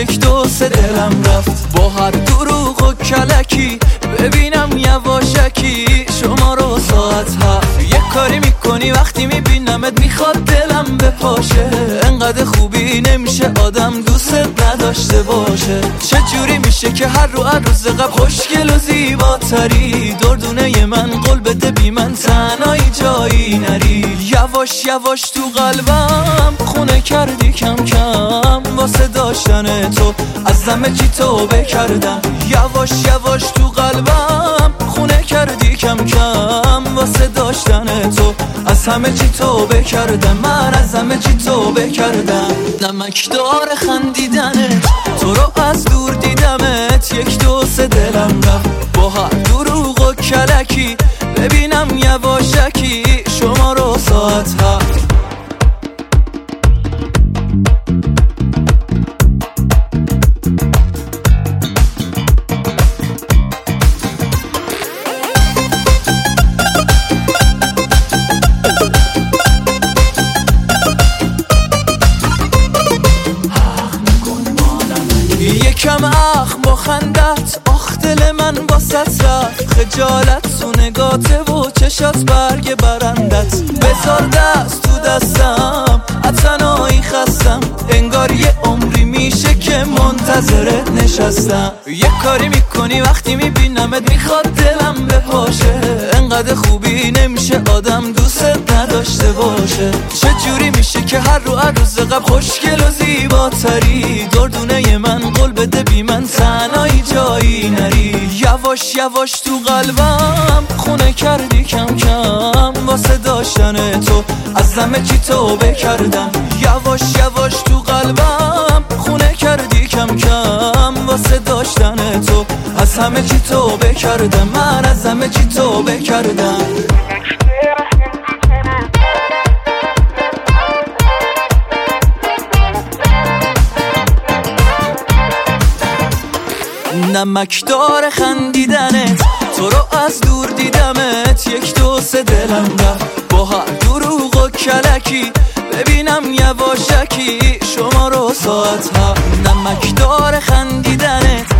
یک دو سه دلم رفت با هر دروغ و کلکی ببینم یواشکی شما رو ساعت هفت. یک کاری میکنی وقتی میبینمت میخواد دلم بپاشه، انقدر خوبی نمیشه آدم دوست نداشته باشه. چه جوری میشه که هر روز قبل خوشگل و زیباتری، دردونه من قول بده بی من تنهایی جایی نری. یواش یواش تو قلبم خونه کردی کم کم، واسه داشتن تو از همه چی توبه کردم. یواش یواش تو قلبم خونه کردی کم کم، واسه داشتن تو از همه چی توبه کردم. من از همه چی توبه کردم. نمکدار خندیدنت، تو رو از دور دیدمت، یک دو سه دلم رفت با هر دروغ و کلکی ببینم یواشکی شما رو ساعت هفت. یکم اخم با خندت، آخ دل من باست رفت. خجالت تو نگاته و چشات برگ برندت. بذار دست تو دستم اتنایی خستم، انگار یه عمری میشه که منتظرت نشستم. یک کاری میکنی وقتی میبینمت میخواد دلم بپاشه، انقدر خوبی نمیشه آدم دوست نداشته باشه. چه جوری میشه که هر روز قبل خوشگل و زیباتری، دردونه من قول بده بی من تنهایی جایی نری. یواش یواش تو قلبم خونه کردی کم کم، واسه داشتن تو از همه چی توبه کردم. یواش یواش تو قلبم خونه کردی کم کم، واسه داشتن تو از همه چی توبه کردم. من از همه چی توبه کردم. نمکدار خندیدنت، تو رو از دور دیدمت، یک دو سه دلم رفت با هر دروغ و کلکی ببینم یواشکی شما رو ساعت هفت. نمکدار خندیدنت،